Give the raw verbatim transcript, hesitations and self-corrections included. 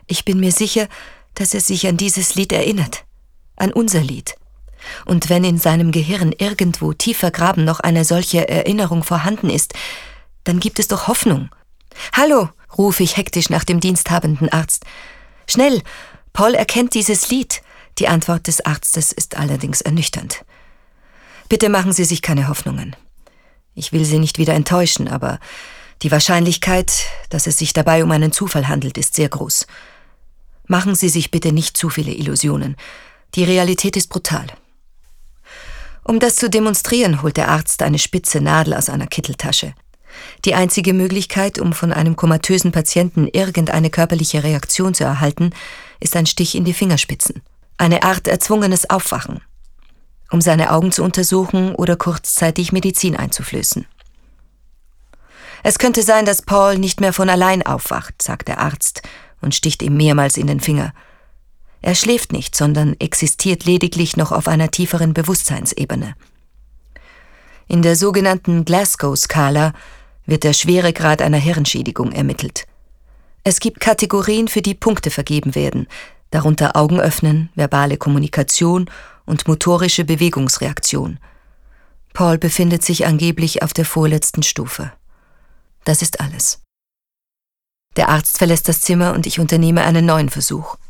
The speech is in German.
Ich bin mir sicher, dass er sich an dieses Lied erinnert. An unser Lied. Und wenn in seinem Gehirn irgendwo tief vergraben noch eine solche Erinnerung vorhanden ist, dann gibt es doch Hoffnung. »Hallo«, rufe ich hektisch nach dem diensthabenden Arzt. »Schnell, Paul erkennt dieses Lied.« Die Antwort des Arztes ist allerdings ernüchternd. »Bitte machen Sie sich keine Hoffnungen. Ich will Sie nicht wieder enttäuschen, aber die Wahrscheinlichkeit, dass es sich dabei um einen Zufall handelt, ist sehr groß. Machen Sie sich bitte nicht zu viele Illusionen. Die Realität ist brutal.« Um das zu demonstrieren, holt der Arzt eine spitze Nadel aus einer Kitteltasche. Die einzige Möglichkeit, um von einem komatösen Patienten irgendeine körperliche Reaktion zu erhalten, ist ein Stich in die Fingerspitzen. Eine Art erzwungenes Aufwachen, um seine Augen zu untersuchen oder kurzzeitig Medizin einzuflößen. »Es könnte sein, dass Paul nicht mehr von allein aufwacht«, sagt der Arzt und sticht ihm mehrmals in den Finger. Er schläft nicht, sondern existiert lediglich noch auf einer tieferen Bewusstseinsebene. In der sogenannten Glasgow-Skala wird der Schweregrad einer Hirnschädigung ermittelt. Es gibt Kategorien, für die Punkte vergeben werden, darunter Augen öffnen, verbale Kommunikation und motorische Bewegungsreaktion. Paul befindet sich angeblich auf der vorletzten Stufe. Das ist alles. Der Arzt verlässt das Zimmer und ich unternehme einen neuen Versuch.